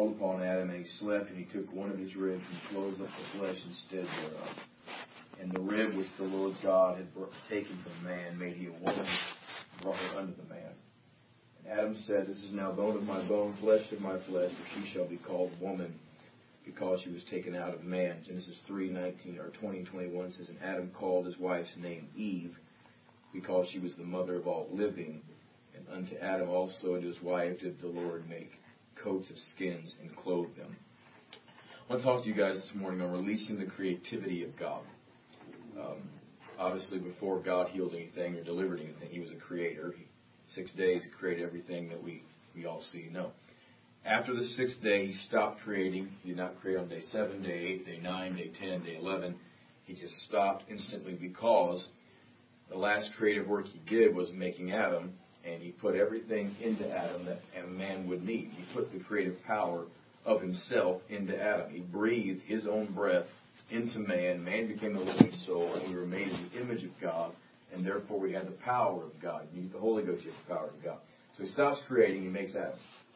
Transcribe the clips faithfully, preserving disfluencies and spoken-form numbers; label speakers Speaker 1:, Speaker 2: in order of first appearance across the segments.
Speaker 1: upon Adam, and he slept, and he took one of his ribs and closed up the flesh instead thereof. And the rib which the Lord God had brought, taken from man made he a woman, and brought her unto the man. And Adam said, This is now bone of my bone, flesh of my flesh, for she shall be called woman, because she was taken out of man. Genesis three nineteen or twenty and twenty-one says, And Adam called his wife's name Eve, because she was the mother of all living. And unto Adam also and his wife did the Lord make coats of skins and clothe them. I want to talk to you guys this morning on releasing the creativity of God. Um, obviously, before God healed anything or delivered anything, He was a creator. He, six days He created everything that we, we all see and know. After the sixth day, He stopped creating. He did not create on day seven, day eight, day nine, day ten, day eleven. He just stopped instantly because the last creative work He did was making Adam, and He put everything into Adam that a man would need. He put the creative power of Himself into Adam. He breathed His own breath into man. Man became a living soul, and we were made in the image of God, and therefore we had the power of God. You need the Holy Ghost, you have the power of God. So He stops creating, He makes Adam.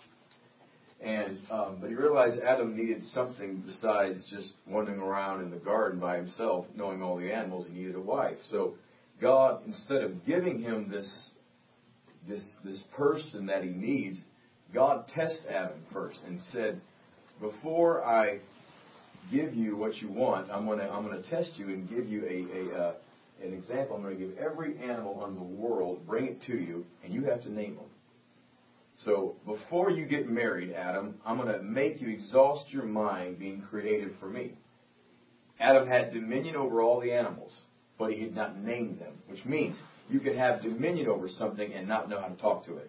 Speaker 1: And um, but He realized Adam needed something besides just wandering around in the garden by himself, knowing all the animals. He needed a wife. So God, instead of giving him this this this person that he needs, God tested Adam first and said, before I give you what you want, I'm going to I'm going to test you and give you a, a uh, an example. I'm going to give every animal in the world, bring it to you, and you have to name them. So before you get married, Adam, I'm going to make you exhaust your mind being creative for me. Adam had dominion over all the animals, but he had not named them, which means you could have dominion over something and not know how to talk to it.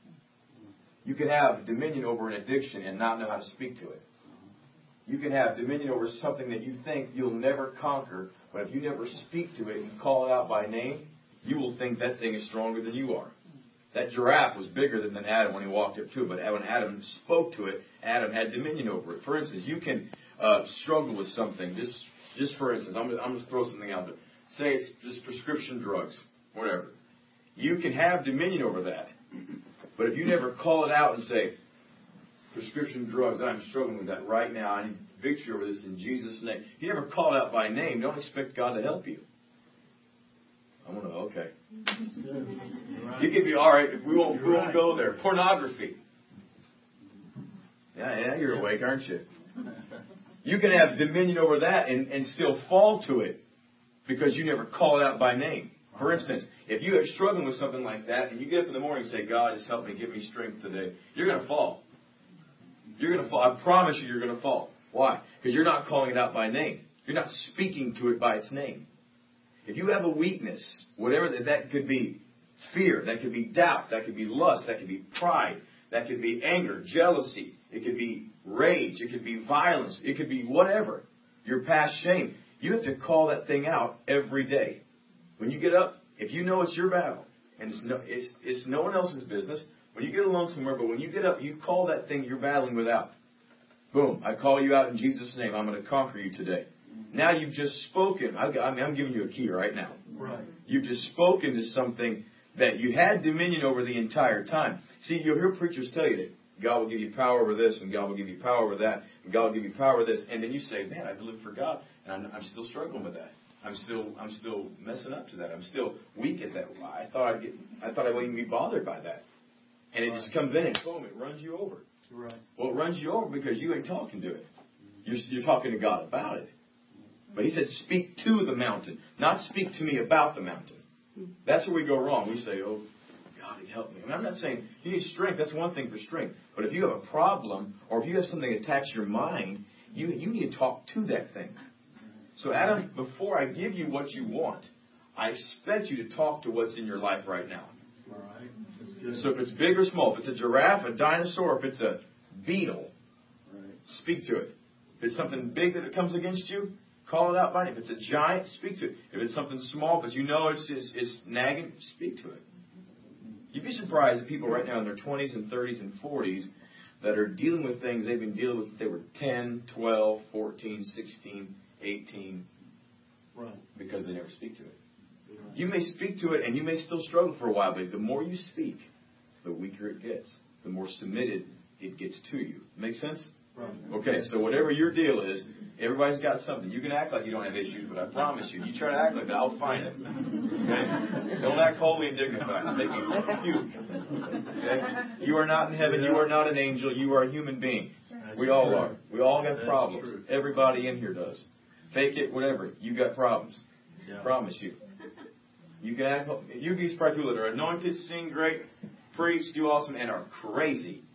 Speaker 1: You could have dominion over an addiction and not know how to speak to it. You can have dominion over something that you think you'll never conquer, but if you never speak to it and call it out by name, you will think that thing is stronger than you are. That giraffe was bigger than Adam when he walked up to it, but when Adam spoke to it, Adam had dominion over it. For instance, you can uh, struggle with something. Just, just for instance, I'm, I'm going to throw something out there. Say it's just prescription drugs, whatever. You can have dominion over that, but if you never call it out and say, prescription drugs, I'm struggling with that right now, I need victory over this in Jesus' name. If you never call it out by name, don't expect God to help you. I'm going to, okay. You could be, all right, we won't, we won't go there. Pornography. Yeah, yeah, you're awake, aren't you? You can have dominion over that and, and still fall to it because you never call it out by name. For instance, if you are struggling with something like that and you get up in the morning and say, God, just help me, give me strength today, you're going to fall. You're going to fall. I promise you you're going to fall. Why? Because you're not calling it out by name. You're not speaking to it by its name. If you have a weakness, whatever that, that could be fear, that could be doubt, that could be lust, that could be pride, that could be anger, jealousy, it could be rage, it could be violence, it could be whatever, your past shame. You have to call that thing out every day. When you get up, if you know it's your battle, and it's no, it's, it's no one else's business, when you get alone somewhere, but when you get up, you call that thing you're battling with out. Boom, I call you out in Jesus' name. I'm going to conquer you today. Now you've just spoken. I mean, I'm giving you a key right now.
Speaker 2: Right.
Speaker 1: You've just spoken to something that you had dominion over the entire time. See, you'll hear preachers tell you that God will give you power over this, and God will give you power over that, and God will give you power over this, and then you say, man, I've lived for God, and I'm, I'm still struggling with that. I'm still, I'm still messing up to that. I'm still weak at that. I thought I'd get, I thought I wouldn't even be bothered by that, and it right. just comes in and boom, it runs you over.
Speaker 2: Right.
Speaker 1: Well, it runs you over because you ain't talking to it. You're, you're talking to God about it. But He said, speak to the mountain, not speak to me about the mountain. That's where we go wrong. We say, oh, God, help me. I mean, I'm not saying you need strength. That's one thing for strength. But if you have a problem or if you have something that attacks your mind, you, you need to talk to that thing. So, Adam, before I give you what you want, I expect you to talk to what's in your life right now.
Speaker 2: All right.
Speaker 1: So if it's big or small, if it's a giraffe, a dinosaur, if it's a beetle,
Speaker 2: right.
Speaker 1: speak to it. If it's something big that it comes against you, call it out by name. If it's a giant, speak to it. If it's something small, but you know it's just, it's nagging, speak to it. You'd be surprised at people right now in their twenties and thirties and forties that are dealing with things they've been dealing with since they were ten, twelve, fourteen, sixteen, eighteen,
Speaker 2: right.
Speaker 1: because they never speak to it. Right. You may speak to it and you may still struggle for a while, but the more you speak, the weaker it gets. The more submitted it gets to you. Make sense?
Speaker 2: Right.
Speaker 1: Okay, so whatever your deal is, everybody's got something. You can act like you don't have issues, but I promise you, you try to act like that, I'll find it. Okay? Don't act holy and dignified. I'll make you puke. Okay? You are not in heaven. You are not an angel. You are a human being. We all are. We all got problems. Everybody in here does. Fake it, whatever. You got problems. Promise you. You can act. You be surprised people that are anointed, sing great, preach, do awesome, and are crazy.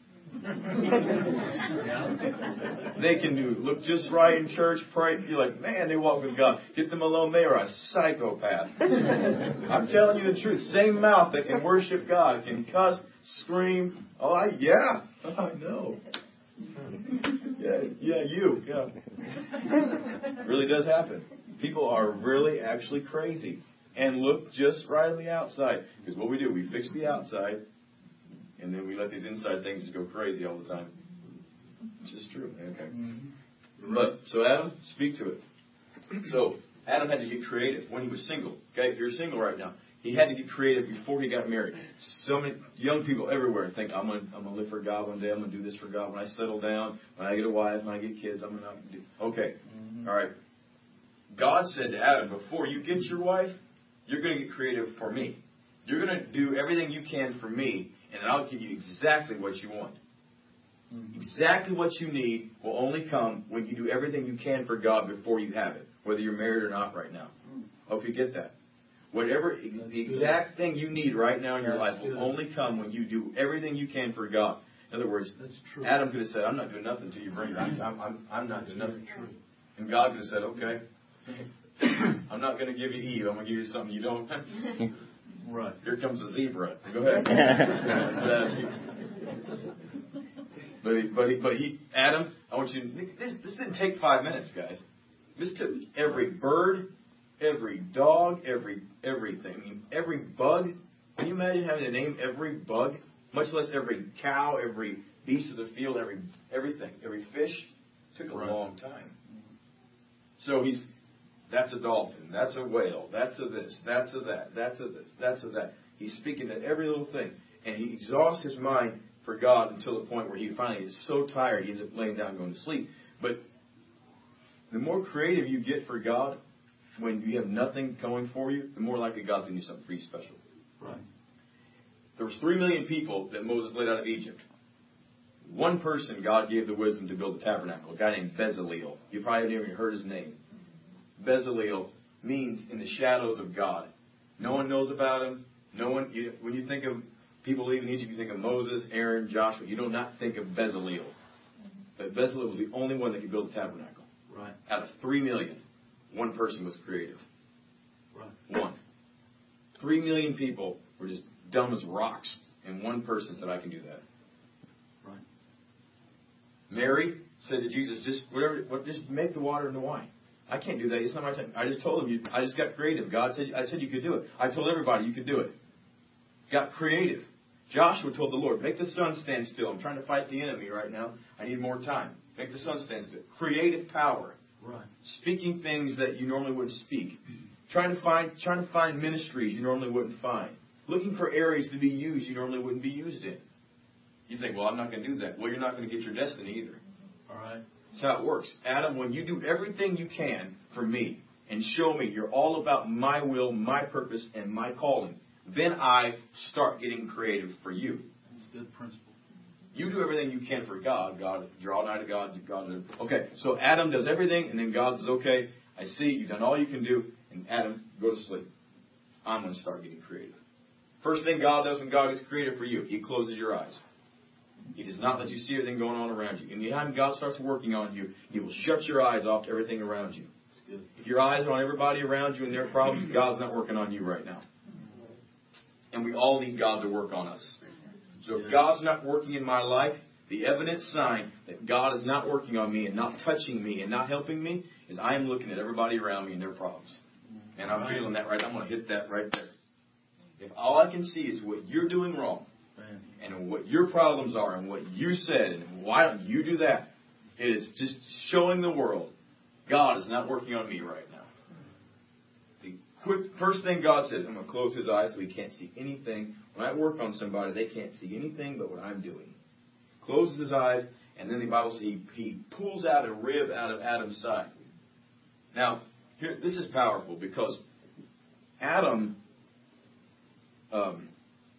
Speaker 1: They can do look just right in church, pray. You're like, man, they walk with God. Get them alone. They are a psychopath. I'm telling you the truth. Same mouth that can worship God can cuss, scream. Oh, I, yeah, I know. Yeah, yeah, you. Yeah, it really does happen. People are really actually crazy and look just right on the outside. Because what we do, we fix the outside. And then we let these inside things just go crazy all the time. Which is true. Okay. Mm-hmm. But, so Adam, speak to it. So, Adam had to get creative when he was single. Okay, you're single right now. He had to get creative before he got married. So many young people everywhere think, I'm going to I'm gonna live for God one day. I'm going to do this for God. When I settle down, when I get a wife, when I get kids, I'm going to do. Okay. Mm-hmm. All right. God said to Adam, before you get your wife, you're going to get creative for me. You're going to do everything you can for me. And I'll give you exactly what you want. Mm-hmm. Exactly what you need will only come when you do everything you can for God before you have it, whether you're married or not right now. Mm-hmm. Hope you get that. Whatever ex- the exact thing you need right now in your That's life will good. only come when you do everything you can for God. In other words, Adam could have said, I'm not doing nothing until you bring it. I'm, I'm, I'm not doing nothing. True. And God could have said, okay, I'm not going to give you Eve. I'm going to give you something you don't have. Right. Here comes a zebra. Go ahead. but he, but he, but he, Adam, I want you to, this, this didn't take five minutes, guys. This took every bird, every dog, every, everything. I mean, every bug. Can you imagine having to name every bug? Much less every cow, every beast of the field, every, everything, every fish. It took a right. long time. So he's, that's a dolphin. That's a whale. That's a this. That's a that. That's a this. That's a that. He's speaking to every little thing. And he exhausts his mind for God until the point where he finally is so tired he ends up laying down and going to sleep. But the more creative you get for God, when you have nothing going for you, the more likely God's going to do something pretty special. Right. There was three million people that Moses led out of Egypt. One person God gave the wisdom to build the tabernacle, a guy named Bezaleel. You probably haven't even heard his name. Bezaleel means in the shadows of God. No one knows about him. No one. You, when you think of people leaving Egypt, you think of Moses, Aaron, Joshua. You do not think of Bezaleel. But Bezaleel was the only one that could build the tabernacle. Right. Out of three million, one person was creative. Right. One. Three million people were just dumb as rocks, and one person said, "I can do that." Right. Mary said to Jesus, "Just whatever, what, just make the water into wine." I can't do that. It's not my time. I just told him. You, I just got creative. God said. I said you could do it. I told everybody you could do it. Got creative. Joshua told the Lord, "Make the sun stand still. I'm trying to fight the enemy right now. I need more time. Make the sun stand still." Creative power. Right. Speaking things that you normally wouldn't speak. Trying to find, trying to find ministries you normally wouldn't find. Looking for areas to be used you normally wouldn't be used in. You think, well, I'm not going to do that. Well, you're not going to get your destiny either. All right. That's how it works. Adam, when you do everything you can for me and show me you're all about my will, my purpose, and my calling, then I start getting creative for you. That's a good principle. You do everything you can for God. God, draw nigh to God. God. Okay, so Adam does everything, and then God says, okay, I see you've done all you can do, and Adam, go to sleep. I'm going to start getting creative. First thing God does when God gets creative for you, He closes your eyes. He does not let you see everything going on around you. And the time God starts working on you, He will shut your eyes off to everything around you. If your eyes are on everybody around you and their problems, God's not working on you right now. And we all need God to work on us. So if God's not working in my life, the evident sign that God is not working on me and not touching me and not helping me is I am looking at everybody around me and their problems. And I'm feeling that right. I'm going to hit that right there. If all I can see is what you're doing wrong, and what your problems are, and what you said, and why don't you do that, it is just showing the world God is not working on me right now. The quick first thing God says, I'm going to close His eyes so He can't see anything. When I work on somebody, they can't see anything but what I'm doing. Closes His eyes, And then the Bible says he, he pulls out a rib out of Adam's side. Now, here, this is powerful because Adam, um,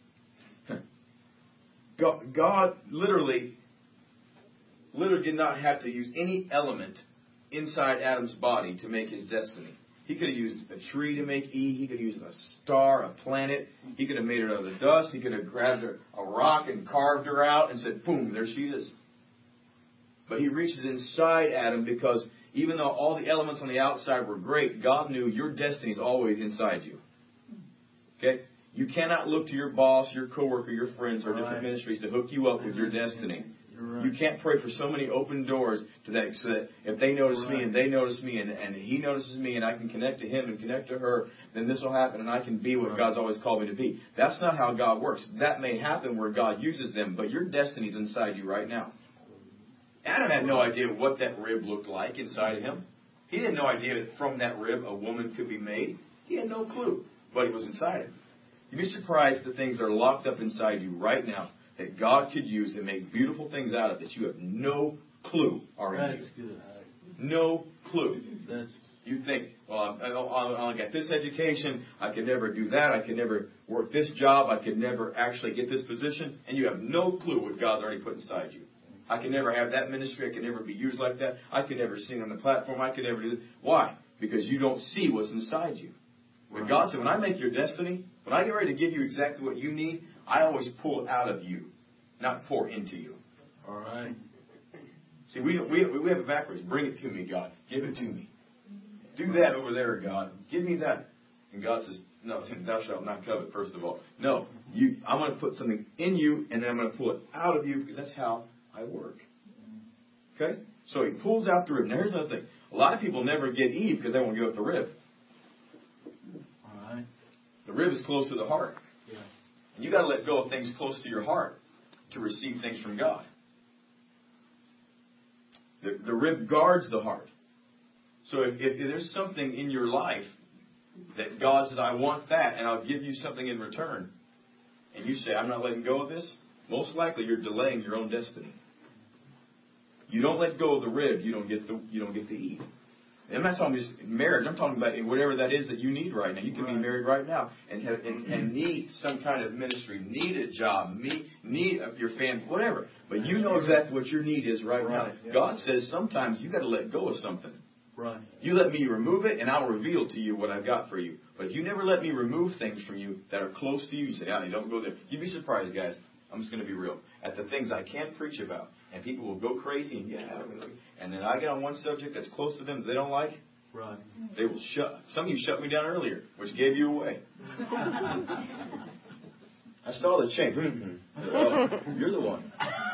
Speaker 1: God, God literally, literally did not have to use any element inside Adam's body to make his destiny. He could have used a tree to make Eve. He could have used a star, a planet. He could have made her out of the dust. He could have grabbed her, a rock and carved her out and said, boom, there she is. But he reaches inside Adam because even though all the elements on the outside were great, God knew your destiny is always inside you. Okay? You cannot look to your boss, your coworker, your friends, or different ministries to hook you up with your destiny. Right. You can't pray for so many open doors to that, so that if they notice right. me and they notice me and, and he notices me and I can connect to him and connect to her, then this will happen and I can be what right. God's always called me to be. That's not how God works. That may happen where God uses them, but your destiny's inside you right now. Adam had no idea what that rib looked like inside of him. He had no idea that from that rib a woman could be made. He had no clue, but it was inside him. You'd be surprised the things that are locked up inside you right now that God could use and make beautiful things out of that you have no clue are in
Speaker 2: That's
Speaker 1: you.
Speaker 2: Good.
Speaker 1: No clue.
Speaker 2: That's
Speaker 1: You think, well, I only got this education, I could never do that, I could never work this job, I could never actually get this position, and you have no clue what God's already put inside you. I could never have that ministry, I could never be used like that, I could never sing on the platform, I could never do this. Why? Because you don't see what's inside you. When
Speaker 2: right.
Speaker 1: God said, when I make your destiny, when I get ready to give you exactly what you need, I always pull it out of you, not pour into you.
Speaker 2: All right.
Speaker 1: See, we, we, we have it backwards. Bring it to me, God. Give it to me. Do that over there, God. Give me that. And God says, no, thou shalt not covet, first of all. No, you. I'm going to put something in you, and then I'm going to pull it out of you, because that's how I work. Okay? So he pulls out the rib. Now, here's another thing. A lot of people never get Eve because they won't give up the rib.
Speaker 2: All right.
Speaker 1: The rib is close to the heart.
Speaker 2: Yeah.
Speaker 1: And you got to let go of things close to your heart to receive things from God. The, the rib guards the heart. So if, if there's something in your life that God says, I want that, and I'll give you something in return, and you say, I'm not letting go of this, most likely you're delaying your own destiny. You don't let go of the rib, you don't get the you don't get the Eve. And I'm not talking just marriage. I'm talking about whatever that is that you need right now. You can right. be married right now and have, and, and need some kind of ministry, need a job, need, need your family, whatever. But you know exactly what your need is right, right. now. Yeah. God says sometimes you got to let go of something.
Speaker 2: Right.
Speaker 1: You let me remove it, and I'll reveal to you what I've got for you. But if you never let me remove things from you that are close to you, you say, ah, you don't go there. You'd be surprised, guys. I'm just going to be real. At the things I can't preach about. And people will go crazy and yeah, and then I get on one subject that's close to them that they don't like.
Speaker 2: Right.
Speaker 1: They will shut. Some of you shut me down earlier, which gave you away. I saw the change. Oh, you're the one.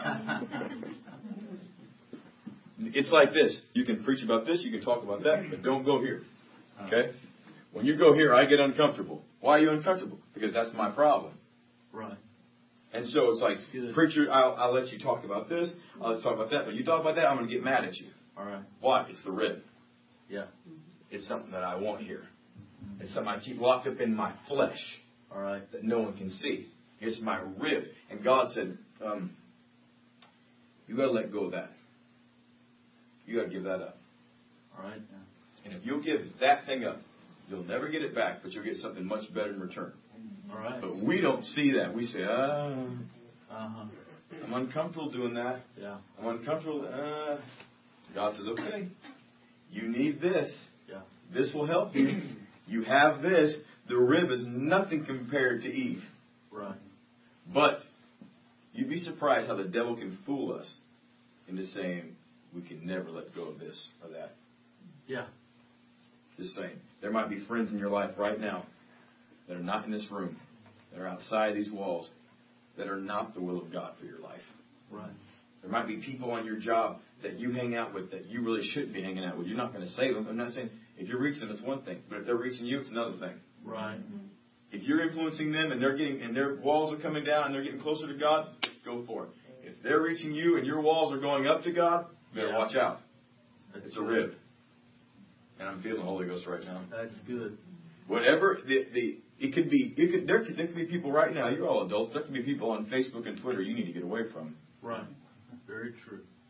Speaker 1: It's like this. You can preach about this, you can talk about that, but don't go here. Okay? When you go here, I get uncomfortable. Why are you uncomfortable? Because that's my problem.
Speaker 2: Right.
Speaker 1: And so it's like, preacher, I'll, I'll let you talk about this, I'll let you talk about that, but you talk about that, I'm going to get mad at you.
Speaker 2: All right.
Speaker 1: Why? It's the rib.
Speaker 2: Yeah.
Speaker 1: It's something that I want here. It's something I keep locked up in my flesh.
Speaker 2: All right.
Speaker 1: That no one can see. It's my rib. And God said, um, you got to let go of that. You got to give that up.
Speaker 2: All right. Yeah.
Speaker 1: And if you'll give that thing up, you'll never get it back, but you'll get something much better in return.
Speaker 2: All right.
Speaker 1: But we don't see that. We say, ah,
Speaker 2: uh-huh.
Speaker 1: I'm uncomfortable doing that.
Speaker 2: Yeah.
Speaker 1: I'm uncomfortable. Uh, God says, okay, you need this.
Speaker 2: Yeah.
Speaker 1: This will help you. You have this. The rib is nothing compared to Eve.
Speaker 2: Right.
Speaker 1: But you'd be surprised how the devil can fool us into saying we can never let go of this or that.
Speaker 2: Yeah.
Speaker 1: Just saying. There might be friends in your life right now that are not in this room, that are outside these walls, that are not the will of God for your life.
Speaker 2: Right.
Speaker 1: There might be people on your job that you hang out with that you really shouldn't be hanging out with. You're not going to save them. I'm not saying if you're reaching them, it's one thing, but if they're reaching you, it's another thing.
Speaker 2: Right.
Speaker 1: If you're influencing them and they're getting and their walls are coming down and they're getting closer to God, go for it. If they're reaching you and your walls are going up to God, you better
Speaker 2: yeah.
Speaker 1: watch out.
Speaker 2: That's
Speaker 1: it's a rib. And I'm feeling the Holy Ghost right now.
Speaker 2: That's good.
Speaker 1: Whatever the the it could be, it could there could there could be people right now. You're all adults. There could be people on Facebook and Twitter you need to get away from.
Speaker 2: Right. Very true.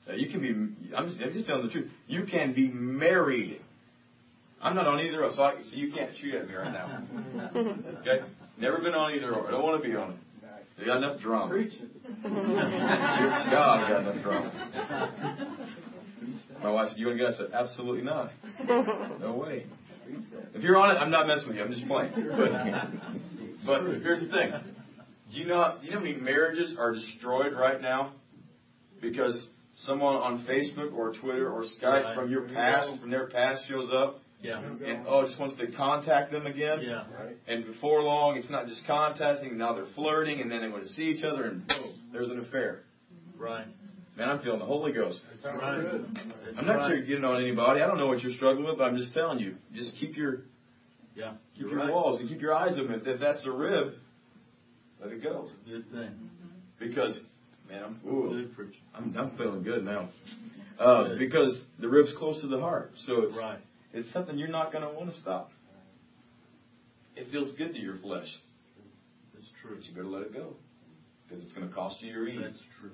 Speaker 1: Uh, you can be, I'm just, I'm just telling the truth. You can be married. I'm not on either, so, I, so you can't shoot at me right now. Okay? Never been on either or. I don't want to be on it. You got enough drama. Dear God, I got enough drama. My wife said, "You want to get?" I said, "Absolutely not. No way. If you're on it, I'm not messing with you. I'm just playing." But, but here's the thing. Do you know? Do you know how many marriages are destroyed right now because someone on Facebook or Twitter or Skype right. from your past, from their past, shows up?
Speaker 2: Yeah.
Speaker 1: And oh, just wants to contact them again.
Speaker 2: Yeah.
Speaker 1: And before long, it's not just contacting. Now they're flirting, and then they want to see each other, and boom, there's an affair.
Speaker 2: Right.
Speaker 1: Man, I'm feeling the Holy Ghost.
Speaker 2: Right.
Speaker 1: I'm not
Speaker 2: right.
Speaker 1: sure you're getting on anybody. I don't know what you're struggling with, but I'm just telling you. Just keep your
Speaker 2: yeah.
Speaker 1: keep your
Speaker 2: right.
Speaker 1: walls and keep your eyes open. If that's the rib, let it go.
Speaker 2: Good thing.
Speaker 1: Because, man, I'm ooh,
Speaker 2: good preacher.
Speaker 1: I'm, I'm feeling good now. Uh, good. Because the rib's close to the heart, so it's
Speaker 2: right.
Speaker 1: it's something you're not going to want to stop. It feels good to your flesh.
Speaker 2: That's true.
Speaker 1: But you better let it go, because it's going to cost you your ease.
Speaker 2: That's true.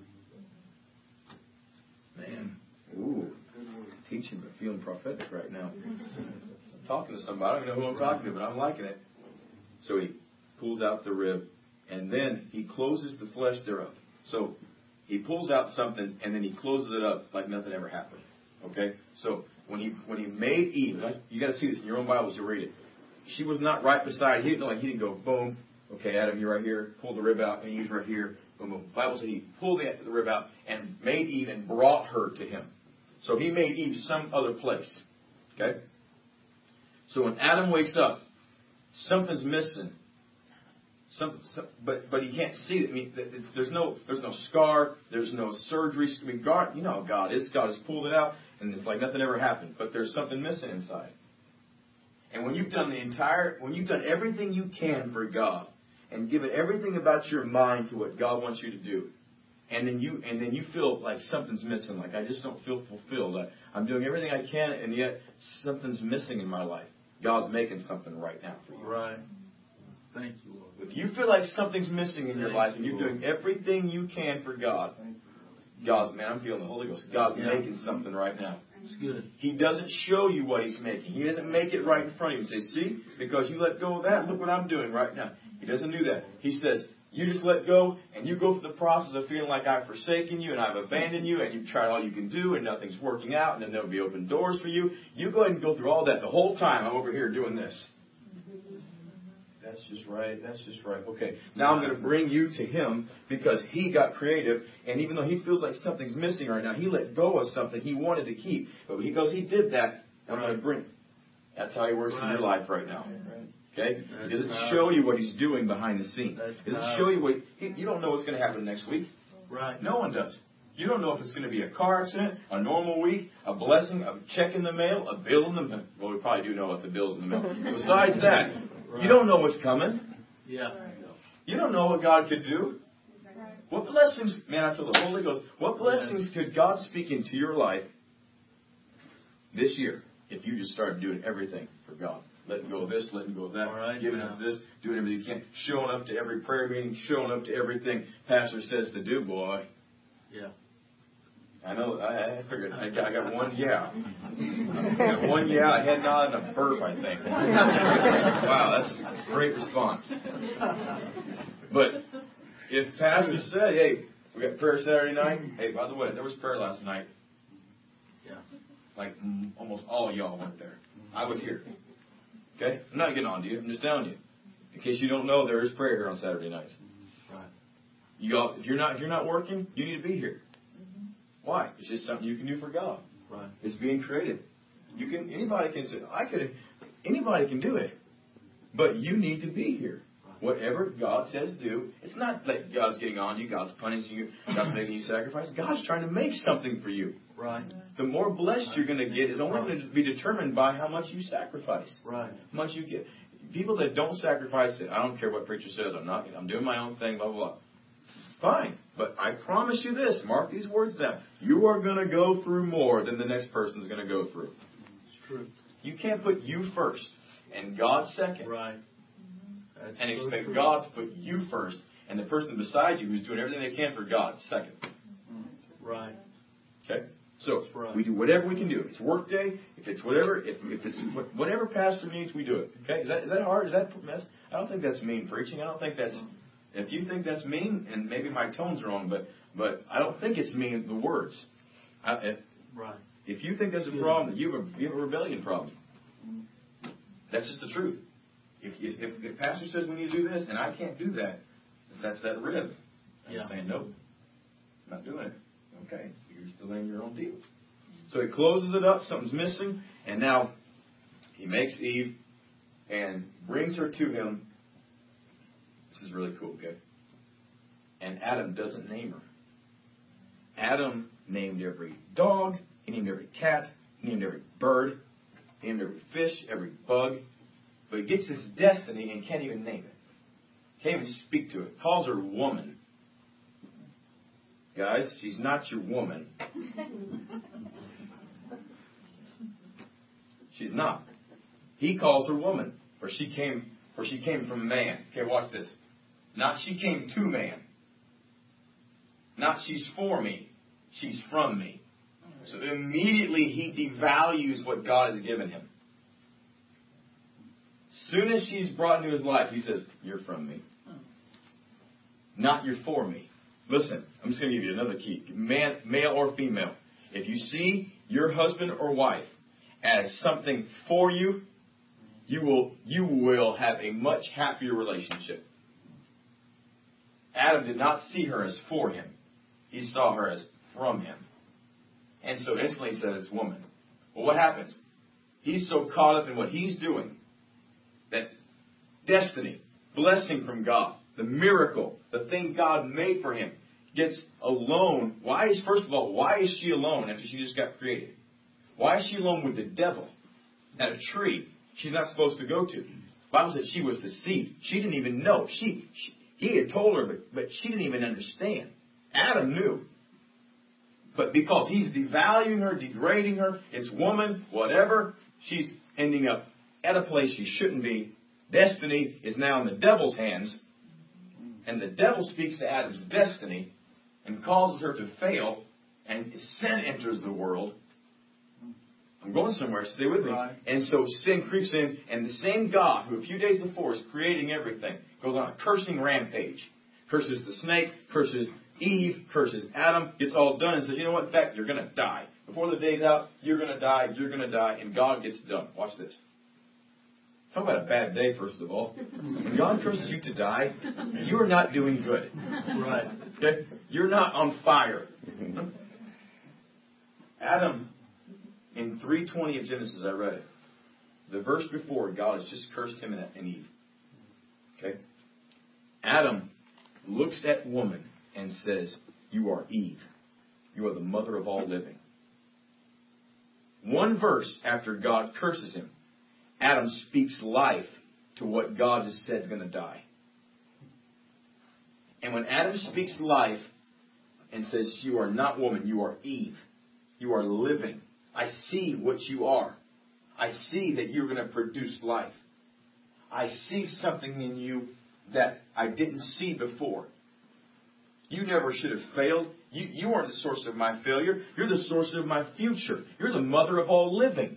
Speaker 1: Man, ooh, teaching but feeling prophetic right now. I'm talking to somebody. I don't even know who I'm talking to, but I'm liking it. So he pulls out the rib, and then he closes the flesh thereof. So he pulls out something, and then he closes it up like nothing ever happened. Okay? So when he when he made Eve, you got to see this in your own Bibles. You read it. She was not right beside. He didn't like he didn't go boom. Okay, Adam, you're right here. Pull the rib out, and Eve's right here. Boom, boom. The Bible said he pulled the, the rib out and made Eve and brought her to him. So he made Eve some other place. Okay? So when Adam wakes up, something's missing. Some, some, but but he can't see it. I mean, it's, there's no there's no scar. There's no surgery. I mean, God, you know how God is. God has pulled it out, and it's like nothing ever happened. But there's something missing inside. And when you've done the entire, when you've done everything you can for God, and given everything about your mind to what God wants you to do, and then you and then you feel like something's missing, like I just don't feel fulfilled. I, I'm doing everything I can, and yet something's missing in my life. God's making something right now for you.
Speaker 2: Right. Thank you, Lord.
Speaker 1: If you feel like something's missing in your
Speaker 2: Thank
Speaker 1: life, and
Speaker 2: you,
Speaker 1: you're doing everything you can for God, God's, man, I'm feeling the Holy Ghost. God's
Speaker 2: yeah.
Speaker 1: making something right now.
Speaker 2: It's good.
Speaker 1: He doesn't show you what He's making. He doesn't make it right in front of you and say, see, because you let go of that, look what I'm doing right now. He doesn't do that. He says, you just let go, and you go through the process of feeling like I've forsaken you, and I've abandoned you, and you've tried all you can do, and nothing's working out, and then there'll be open doors for you. You go ahead and go through all that. The whole time I'm over here doing this. That's just right. That's just right. Okay. Now I'm going to bring you to Him because He got creative. And even though He feels like something's missing right now, He let go of something He wanted to keep. But because He did that, I'm going to bring. That's how He works right. in your life right now. Okay? That's he doesn't powerful. show you what He's doing behind the scenes. That's he doesn't powerful. show you what. He, you don't know what's going to happen next week.
Speaker 2: Right.
Speaker 1: No one does. You don't know if it's going to be a car accident, a normal week, a blessing, a check in the mail, a bill in the mail. Well, we probably do know what the bill's in the mail. Besides that, right. you don't know what's coming.
Speaker 2: Yeah.
Speaker 1: You don't know what God could do. What blessings, man, I feel the Holy Ghost. What blessings could God speak into your life this year if you just started doing everything for God? Letting go of this, letting go of that, right, giving up this, doing everything you can, showing up to every prayer meeting, showing up to everything Pastor says to do, boy.
Speaker 2: Yeah.
Speaker 1: I know, I, I figured, I got, I got one yeah. I got one yeah, a head nod, and a burp, I think. Wow, that's a great response. But if Pastor said, hey, we got prayer Saturday night, hey, by the way, there was prayer last night.
Speaker 2: Yeah.
Speaker 1: Like mm, almost all of y'all went there. I was here. Okay? I'm not getting on to you, I'm just telling you. In case you don't know, there is prayer here on Saturday nights.
Speaker 2: Right.
Speaker 1: You all, if you're not if you're not working, you need to be here. Why? It's just something you can do for God.
Speaker 2: Right.
Speaker 1: It's being creative. You can. Anybody can say, I could. Anybody can do it, but you need to be here. Right. Whatever God says do, it's not like God's getting on you. God's punishing you. God's making you sacrifice. God's trying to make something for you.
Speaker 2: Right.
Speaker 1: The more blessed you're going to get is only right. going to be determined by how much you sacrifice.
Speaker 2: Right.
Speaker 1: How much you get. People that don't sacrifice it, I don't care what preacher says. I'm not. I'm doing my own thing. Blah blah blah. Fine. But I promise you this, mark these words down. You are going to go through more than the next person is going to go through.
Speaker 2: It's true.
Speaker 1: You can't put you first and God second.
Speaker 2: Right.
Speaker 1: That's and expect so God to put you first and the person beside you who's doing everything they can for God second.
Speaker 2: Right.
Speaker 1: Okay? So
Speaker 2: right.
Speaker 1: we do whatever we can do. If it's work day, if it's whatever, if, if it's whatever pastor needs, we do it. Okay? Is that is that hard? Is that mess? I don't think that's mean preaching. I don't think that's. If you think that's mean, and maybe my tone's wrong, but but I don't think it's mean the words. I, if,
Speaker 2: right.
Speaker 1: If you think that's a problem, you have a you have a rebellion problem. That's just the truth. If if, if the pastor says we need to do this, and I can't do that, that's that rib. I'm
Speaker 2: yeah.
Speaker 1: saying nope, I'm not doing it. Okay, you're still in your own deal. So he closes it up. Something's missing, and now he makes Eve and brings her to him. This is really cool, okay? And Adam doesn't name her. Adam named every dog. He named every cat. He named every bird. He named every fish, every bug. But he gets his destiny and can't even name it. Can't even speak to it. Calls her woman. Guys, she's not your woman. She's not. He calls her woman. Or she came or she came from man. Okay, watch this. Not she came to man. Not she's for me. She's from me. So immediately he devalues what God has given him. Soon as she's brought into his life, he says, you're from me. Not you're for me. Listen, I'm just going to give you another key. Man, male or female. If you see your husband or wife as something for you, you will you will have a much happier relationship. Adam did not see her as for him. He saw her as from him. And so instantly he says, woman. Well, what happens? He's so caught up in what he's doing that destiny, blessing from God, the miracle, the thing God made for him, gets alone. Why is, first of all, why is she alone after she just got created? Why is she alone with the devil at a tree she's not supposed to go to? The Bible said she was deceived. She didn't even know. She, she He had told her, but, but she didn't even understand. Adam knew. But because he's devaluing her, degrading her, it's woman, whatever, she's ending up at a place she shouldn't be. Destiny is now in the devil's hands. And the devil speaks to Adam's destiny and causes her to fail. And sin enters the world. I'm going somewhere. Stay with me. Right. And so sin creeps in. And the same God who a few days before is creating everything goes on a cursing rampage. Curses the snake. Curses Eve. Curses Adam. Gets all done and says, you know what? In fact, you're going to die. Before the day's out, you're going to die. You're going to die. And God gets done. Watch this. Talk about a bad day, first of all. When God curses you to die, you are not doing good.
Speaker 2: Right.
Speaker 1: Okay? You're not on fire. Adam, in three twenty of Genesis, I read it. The verse before, God has just cursed him and Eve. Okay? Adam looks at woman and says, you are Eve. You are the mother of all living. One verse after God curses him, Adam speaks life to what God has said is going to die. And when Adam speaks life and says, you are not woman, you are Eve. You are living. I see what you are. I see that you're going to produce life. I see something in you that I didn't see before. You never should have failed. You, you aren't the source of my failure. You're the source of my future. You're the mother of all living.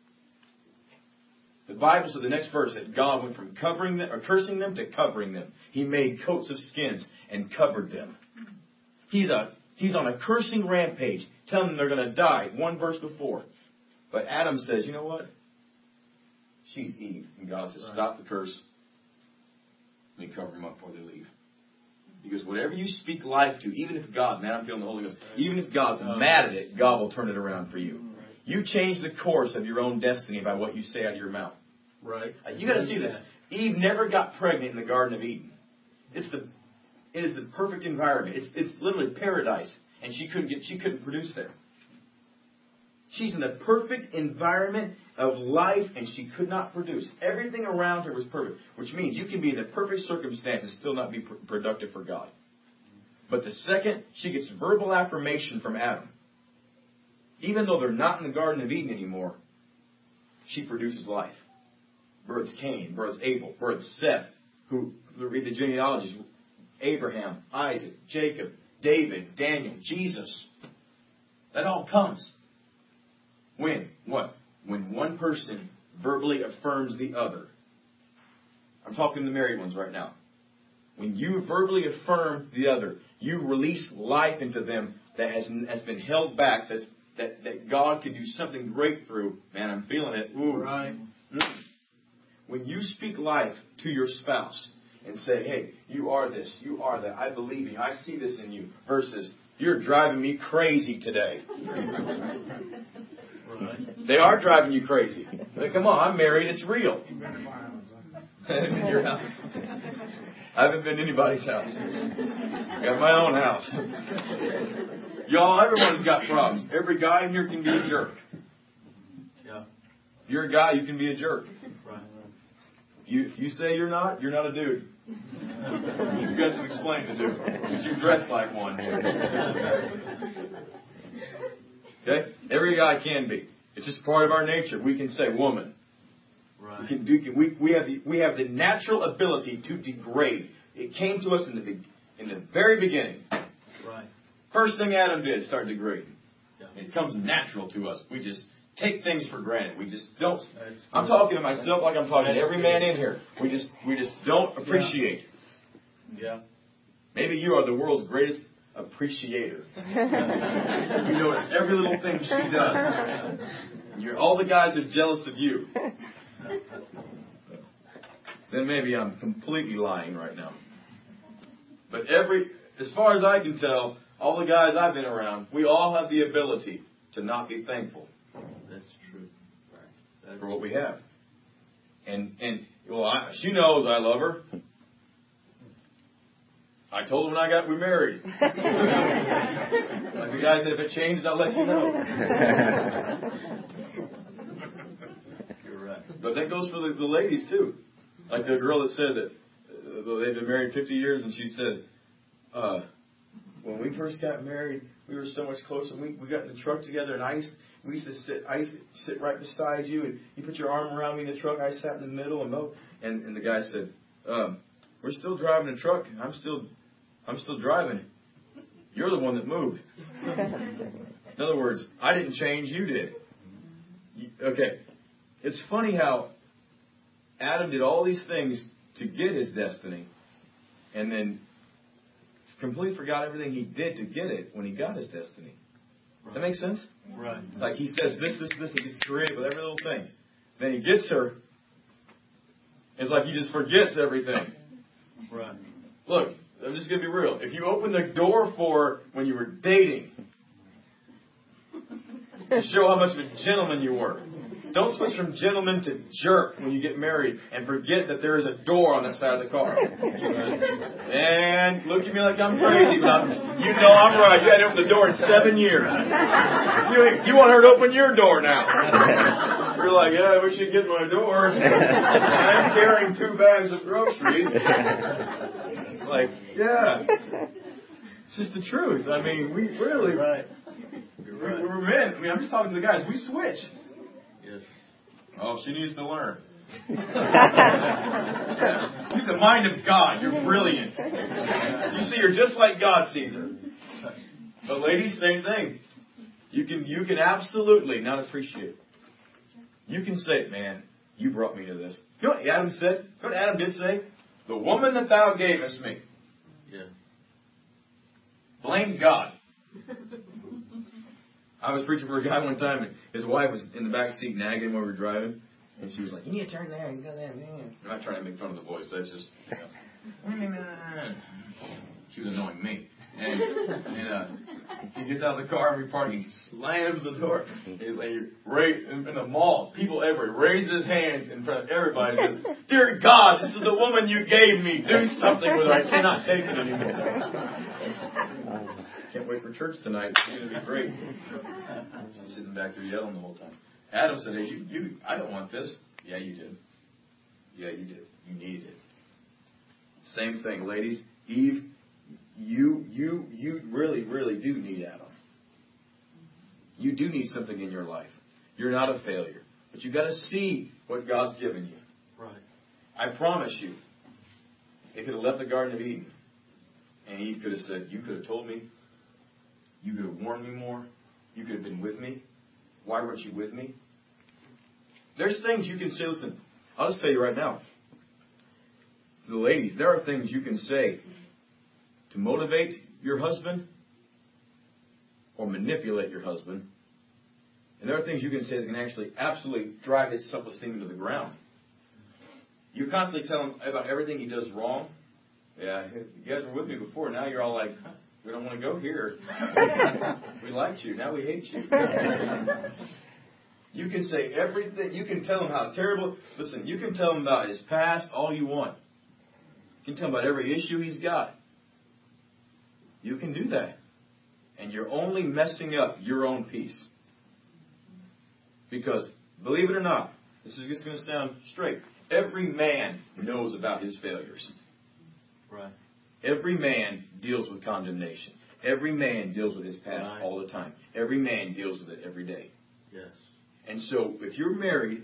Speaker 1: The Bible said the next verse that God went from covering them or cursing them to covering them. He made coats of skins and covered them. He's a he's on a cursing rampage, telling them they're going to die. One verse before. But Adam says, you know what? She's Eve. And God says, stop the curse. Let me cover them up before they leave. Because whatever you speak life to, even if God, man, I'm feeling the Holy Ghost, even if God's mad at it, God will turn it around for you. You change the course of your own destiny by what you say out of your mouth.
Speaker 2: Right.
Speaker 1: You got to see this. Eve never got pregnant in the Garden of Eden. It's the, it is the perfect environment. It's, it's literally paradise, and she couldn't get, she couldn't produce there. She's in the perfect environment of life, and she could not produce. Everything around her was perfect, which means you can be in the perfect circumstance and still not be pr- productive for God. But the second she gets verbal affirmation from Adam, even though they're not in the Garden of Eden anymore, she produces life. Births Cain, births Abel, births Seth, who, who read the genealogies, Abraham, Isaac, Jacob, David, Daniel, Jesus. That all comes. When? What? When one person verbally affirms the other. I'm talking to married ones right now. When you verbally affirm the other, you release life into them that has has been held back, that's, that, that God can do something great through. Man, I'm feeling it. Ooh.
Speaker 2: Right.
Speaker 1: Mm. When you speak life to your spouse and say, hey, you are this, you are that, I believe you, I see this in you, versus, you're driving me crazy today.
Speaker 2: Right.
Speaker 1: They are driving you crazy. Like, come on, I'm married, it's real. In your house. I haven't been to anybody's house. I got my own house. Y'all, everyone's got problems. Every guy in here can be a jerk.
Speaker 2: Yeah.
Speaker 1: If you're a guy, you can be a jerk.
Speaker 2: Right.
Speaker 1: If you, if you say you're not, you're not a dude. You've got some explaining to do. Because you dress like one. Okay? Every guy can be. It's just part of our nature. We can say woman.
Speaker 2: Right.
Speaker 1: We, can do, we, we, have the, we have the natural ability to degrade. It came to us in the, in the very beginning.
Speaker 2: Right.
Speaker 1: First thing Adam did, start degrading.
Speaker 2: Yeah.
Speaker 1: It comes natural to us. We just take things for granted. We just don't. I'm talking to myself like I'm talking to every man in here. We just we just don't appreciate.
Speaker 2: Yeah.
Speaker 1: Maybe you are the world's greatest appreciator. You notice every little thing she does. You're, all the guys are jealous of you. Then maybe I'm completely lying right now. But every, as far as I can tell, all the guys I've been around, we all have the ability to not be thankful.
Speaker 2: That's true. Right. That's
Speaker 1: For what we have. And, and well, I, she knows I love her. I told her when I got we married. Like the guy said, if it changed, I'll let you know.
Speaker 2: You're right.
Speaker 1: But that goes for the, the ladies too. Like the girl that said that uh, they've been married fifty years, and she said, uh, when we first got married, we were so much closer. We we got in the truck together, and I used we used to sit I used to sit right beside you, and you put your arm around me in the truck. I sat in the middle, and and, and the guy said, um, we're still driving the truck. I'm still I'm still driving. You're the one that moved. In other words, I didn't change. You did. Okay, it's funny how Adam did all these things to get his destiny, and then completely forgot everything he did to get it when he got his destiny. Right. That makes sense?
Speaker 2: Right.
Speaker 1: Like he says this, this, this, and gets creative with every little thing. Then he gets her. It's like he just forgets everything.
Speaker 2: Right.
Speaker 1: Look, I'm just going to be real. If you open the door for her when you were dating to show how much of a gentleman you were, don't switch from gentleman to jerk when you get married and forget that there is a door on that side of the car. And look at me like I'm crazy, but I'm, you know I'm right. You hadn't opened the door in seven years. You, you want her to open your door now. You're like, yeah, I wish you'd get my door. I'm carrying two bags of groceries. It's like, yeah. It's just the truth. I mean, we really...
Speaker 2: Right.
Speaker 1: You're right. We're men. I mean, I'm just talking to the guys. We switch.
Speaker 2: Yes.
Speaker 1: Oh, she needs to learn. You're the mind of God. You're brilliant. You see her just like God sees her. But ladies, same thing. You can you can absolutely not appreciate it. You can say, man, you brought me to this. You know what Adam said? You know what Adam did say? The woman that thou gavest me.
Speaker 2: Yeah.
Speaker 1: Blame God. I was preaching for a guy one time, and his wife was in the back seat nagging him while we were driving. And she was like, you need to turn there and go there, man. I'm not trying to make fun of the voice, but it's just, you know. She was annoying me. And, and uh, he gets out of the car every part, he slams the door. He's like, right in the mall, people everywhere, raises his hands in front of everybody and says, dear God, this is the woman you gave me. Do something with her. I cannot take it anymore. Can't wait for church tonight. It's going to be great. She's sitting back there yelling the whole time. Adam said, hey, you, you, I don't want this. Yeah, you did. Yeah, you did. You needed it. Same thing, ladies. Eve, you, you, you really, really do need Adam. You do need something in your life. You're not a failure. But you've got to see what God's given you.
Speaker 2: Right.
Speaker 1: I promise you, it could have left the Garden of Eden. And Eve could have said, you could have told me. You could have warned me more. You could have been with me. Why weren't you with me? There's things you can say. Listen, I'll just tell you right now. To the ladies, there are things you can say to motivate your husband or manipulate your husband. And there are things you can say that can actually absolutely drive his self-esteem into the ground. You constantly tell him about everything he does wrong. Yeah, you guys were with me before. Now you're all like, huh, we don't want to go here. We liked you. Now we hate you. You can say everything. You can tell him how terrible. Listen, you can tell him about his past all you want. You can tell him about every issue he's got. You can do that. And you're only messing up your own peace. Because, believe it or not, this is just going to sound straight. Every man knows about his failures.
Speaker 2: Right.
Speaker 1: Every man deals with condemnation. Every man deals with his past right. all the time. Every man deals with it every day.
Speaker 2: Yes.
Speaker 1: And so, if you're married,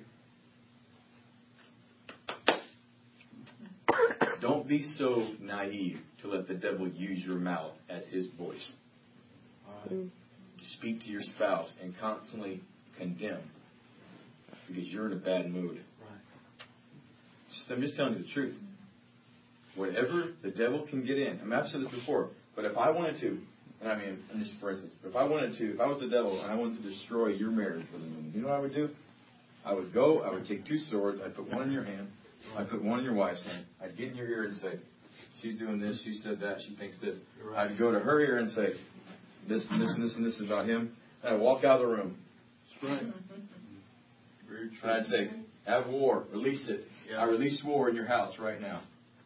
Speaker 1: don't be so naive to let the devil use your mouth as his voice. Right. Speak to your spouse and constantly condemn because you're in a bad mood.
Speaker 2: Right.
Speaker 1: Just, I'm just telling you the truth. Whatever the devil can get in. I mean, I've said this before, but if I wanted to, and I mean, I'm just for instance, but if I wanted to, if I was the devil and I wanted to destroy your marriage for the moment, you know what I would do? I would go, I would take two swords, I'd put one in your hand, I'd put one in your wife's hand, I'd get in your ear and say, she's doing this, she said that, she thinks this. Right. I'd go to her ear and say, this and this and this and this about him, and I'd walk out of the room.
Speaker 2: That's right. Very true.
Speaker 1: And I'd say, have war, release it. Yeah. I release war in your house right now.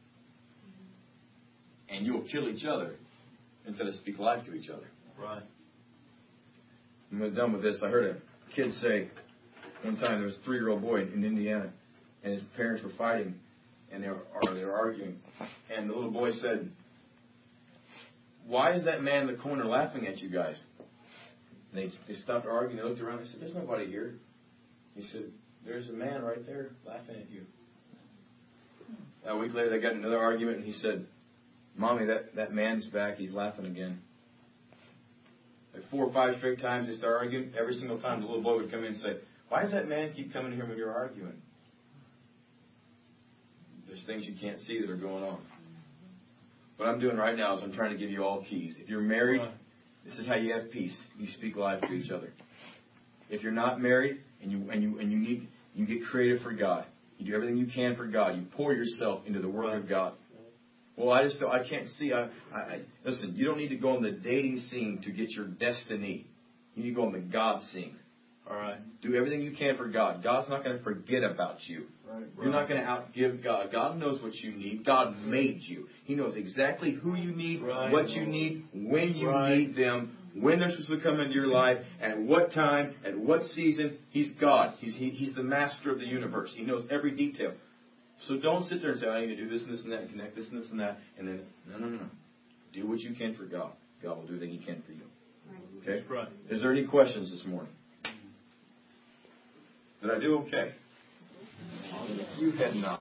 Speaker 1: And you will kill each other instead of speak life to each other.
Speaker 2: Right.
Speaker 1: When I'm done with this, I heard a kid say one time there was a three-year-old boy in Indiana, and his parents were fighting, and they were, or they were arguing. And the little boy said, "Why is that man in the corner laughing at you guys?" And they they stopped arguing. They looked around. They said, "There's nobody here." He said, "There's a man right there laughing at you." A week later, they got in another argument, and he said, "Mommy, that, that man's back. He's laughing again." Like four or five straight times they start arguing. Every single time the little boy would come in and say, "Why does that man keep coming here when you're arguing?" There's things you can't see that are going on. What I'm doing right now is I'm trying to give you all keys. If you're married, this is how you have peace. You speak life to each other. If you're not married and you and you and you need you get creative for God. You do everything you can for God. You pour yourself into the Word of God. Well, I just I can't see. I, I, I listen. You don't need to go on the dating scene to get your destiny. You need to go on the God scene.
Speaker 2: All right.
Speaker 1: Do everything you can for God. God's not going to forget about you. Right. You're not going to outgive God. God knows what you need. God made you. He knows exactly who you need, right. what you need, when you right. need them, when they're supposed to come into your life, at what time, at what season. He's God. He's he, He's the master of the universe. He knows every detail. So don't sit there and say, "I need to do this and this and that and connect this and this and that." And then, no, no, no, no. Do what you can for God. God will do everything He can for you. Okay?
Speaker 2: Right.
Speaker 1: Is there any questions this morning? Did I do okay? You had not.